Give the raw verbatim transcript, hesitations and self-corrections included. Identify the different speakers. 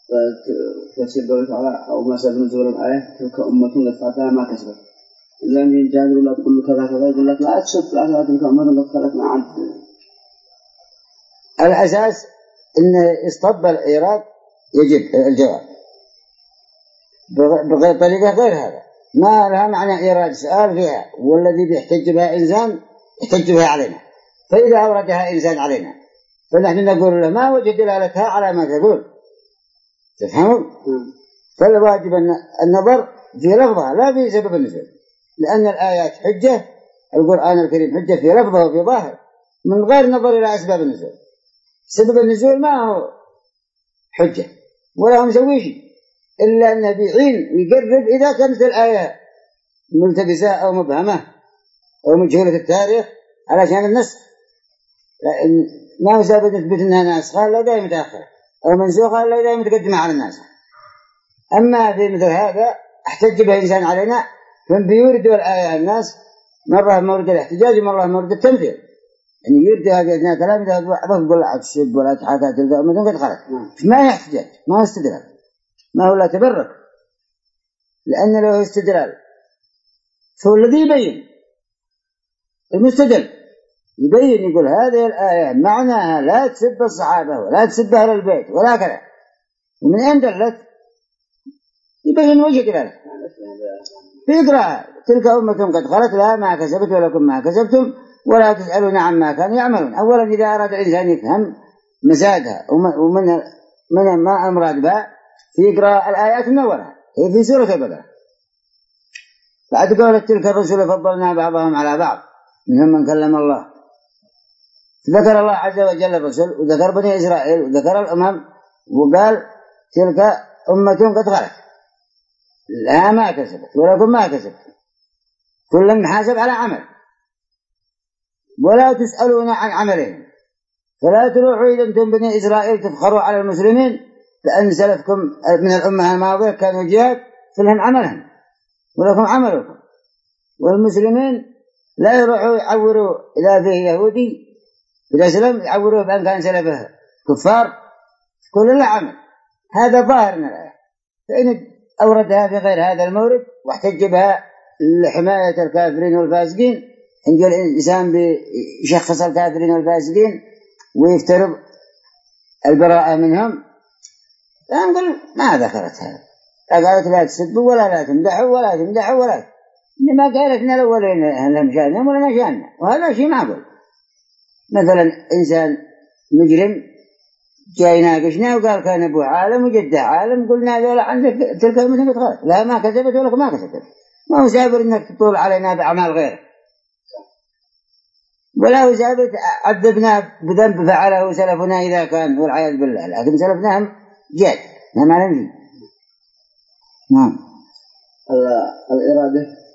Speaker 1: تفسير قوله تعالى أو ما سبب نزول الآية تلك أمة قد فاتها ما كسبت لم يجادلوا لا تقول كذا كذا يقول لك لا تسب لا تلك أمة قد خلت ما عاد.
Speaker 2: الأساس إن يصطب الإيراد يجب الجواب بغير طريقة غير هذا ما لها معنى إيراد سؤال فيها والذي بيحتج بها إنسان يحتج بها علينا. فإذا أوردها إنسان علينا فنحن نقول له ما وجد دلالتها على ما تقول. تفهمون؟ فالواجب النظر في لفظها لا في سبب النزول لأن الآيات حجة القرآن الكريم حجة في لفظه وفي ظاهر من غير نظر إلى أسباب النزول. سبب النزول ما هو حجة ولا هو مسوي شيء إلا أنه بيعين ويقرب إذا كانت الآية ملتبسة أو مبهمة أو مجهولة التاريخ علشان النسخ لأن ما هو سبب نثبت أنها ناسخة لا دائما متأخرة أو منسوخة لا دائما متقدمة على الناس. أما في مثل هذا احتج به إنسان علينا من بيورد الآية الناس مرة مورد الاحتجاج ومرة مورد التمثيل يعني يورد هذه أثناء كلام إذا بعضهم يقول لا تسب ولا تحاكى تلك أمة قد خلت ما يحتجاج ما استدلال ما هو لا تبرك لأن له استدلال فهو الذي يبين المستدل يبين يقول هذه الآية معناها لا تسب الصحابة ولا تسب أهل البيت ولا كذا ومن أين دلت يبين وجه دلالة فيقرأ تلك أمة قد خلت لها ما كسبت ولكم ما كسبتم ولا تسألون عما كانوا يعملون. أولا إذا أراد الإنسان يفهم مزاجها ومن من ما أمراد بها فيقرأ الآيات من أولها هي في سورة البقرة بعد قولت تلك الرسل فضلنا بعضهم على بعض منهم من كلم الله ذكر الله عز وجل الرسل وذكر بني إسرائيل وذكر الأمم وقال تلك أمة قد خلت لا ما كسبت ولكم ما كسبت كل محاسب على عمل ولا تسألون عن عملهم فلا تروحوا إذا أنتم بني إسرائيل تفخروا على المسلمين لأن سلفكم من الأمة الماضية كانوا جهاد فلهم عملهم ولكم عملكم والمسلمين لا يروحوا يعوروا إذا فيه يهودي إذا سلم يعوروه بأن كان سلفه كفار كل له عمل. هذا ظاهر من الآية فإن أوردها في غير هذا المورد واحتج بها لحماية الكافرين والفاسقين إن قال الإنسان بيشخص الكافرين والفاسقين ويفترض البراءة منهم فنقول ما ذكرت هذا قالت لا تسبوا ولا لا تمدحوا ولا تمدحوا ولا إنما قالتنا الأولين لهم شأنهم ولنا شأننا وهذا شيء معقول. مثلا إنسان مجرم جاي يناقشنا وقال كان أبوه عالم وجده عالم قلنا ذولا عندك تلك أمة قد خلت لا ما كسبت ولا ما كسبت ما هو سابر إنك تطول علينا بأعمال غيره ولا هو سابر عذبنا بذنب فعله سلفنا إذا كان والعياذ بالله لكن سلفناهم جاد ما معنى نعم
Speaker 1: الإرادة